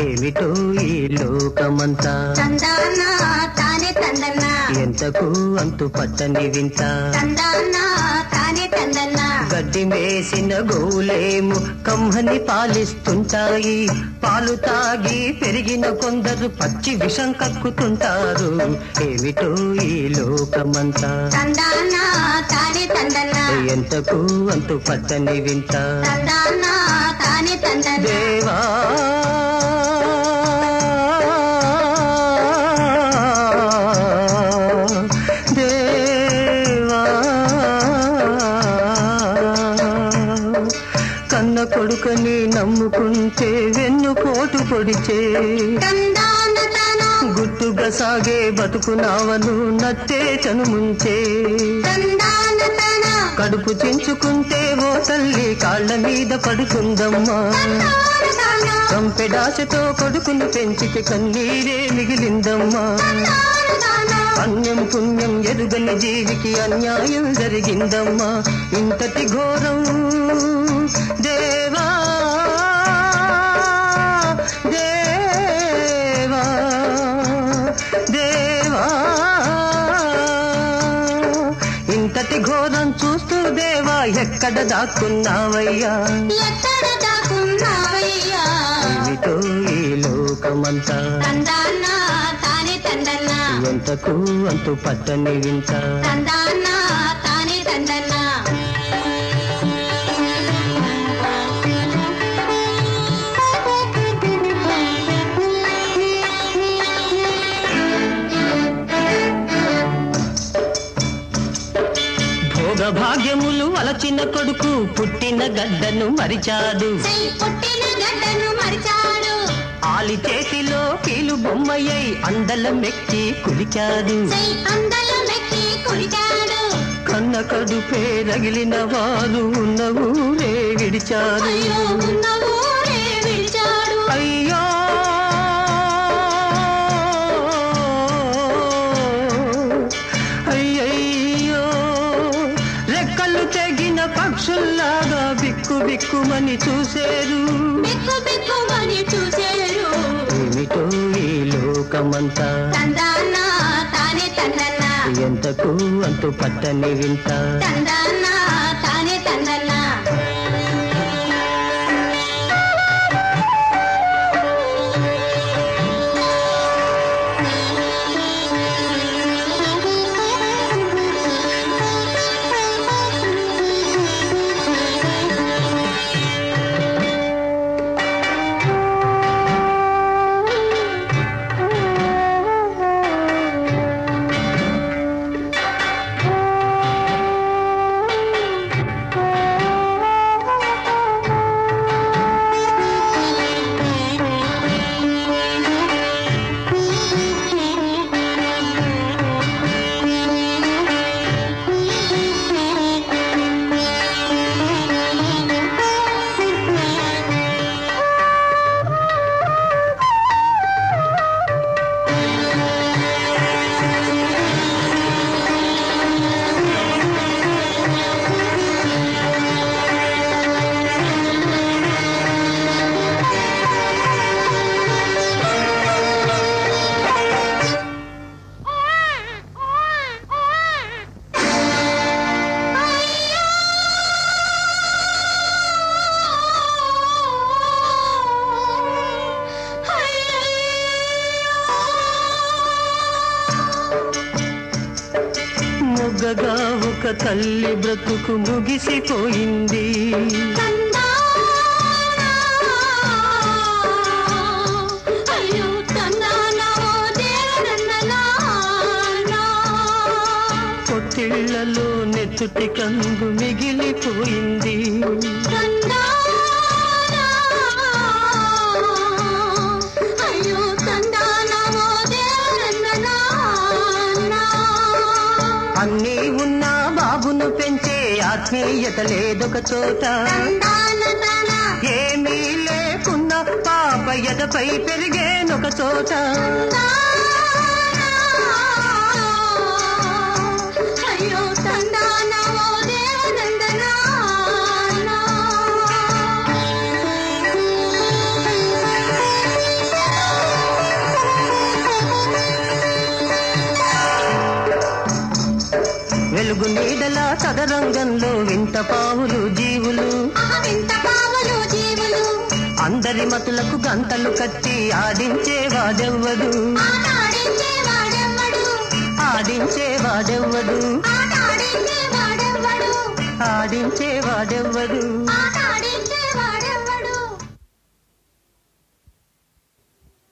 ఏమిటో ఈ లోకమంతా తందానా తానే తందన్నా ఎంతకు అంతు పట్టని వింత తందానా తానే తందన్నా గడ్డి మేసిన గోలేము కమ్మని పాలిస్తుంటాయి పాలు తాగి పెరిగిన కొందరు పచ్చి విషం కక్కుతుంటారు ఏమిటో ఈ లోకమంతా తందానా తానే తందన్నా ఎంతకు అంతు పట్టని వింత తందానా తానే తందన్నా దేవా కన్న కొడుకని నమ్ముకుంటే వెన్నుపోటు పొడిచే గుట్టుగా సాగే బతుకునావను నట్టే చనుముంచే కడుపు చించుకుంటే ఓ తల్లి కాళ్ళ మీద పడుకుందమ్మా కంపెడాశతో కొడుకుని పెంచితే కన్నీరే మిగిలిందమ్మా అన్యం పుణ్యం ఎరుగని జీవికి అన్యాయం జరిగిందమ్మా ఇంతటి ఘోరం దేవా దేవా దేవా ఇంతటి ఘోరం చూస్తూ దేవా ఎక్కడ దాక్కున్నావయ్యా ఏమిటో ఈ లోకమంతా ఎంతకు అంతు పట్టని వింత భోగభాగ్యములు అలచిన కొడుకు పుట్టిన గడ్డను మరిచాడు ఆలి చేతిలో కీలు బొమ్మయ్యై అందలం మెక్కి కులిచాడు కన్న కడుపే రగిలిన వారు ఉన్న ఊరే విడిచారు అయ్యో అయ్యయ్యో రెక్కలు తెగిన పక్షుల్లాగా బిక్కు బిక్కుమని చూసేరు ఏమిటో ఈ లోకమంతా ఎంతకు అంతు పట్టని వింత మొగ్గగా ఒక తల్లి బ్రతుకు ముగిసిపోయింది పొత్తిళ్లలో నెత్తుటి కంగు మిగిలిపోయింది అన్నీ ఉన్నా బాబును పెంచే ఆత్మీయత లేదొక చోట ఏమీ లేకున్నా పాప ఎదపై పెరిగేనొక చోట వెలుగు నీడల చదరంగంలో వింత పావులు జీవులు వింత పావులు జీవులు అందరి మతులకు గంటలు కట్టి ఆడించేవాడెవ్వడు ఆడించేవాడెవ్వడు ఆడించేవాడెవ్వడు ఆడించేవాడెవ్వడు ఆడించేవాడెవ్వడు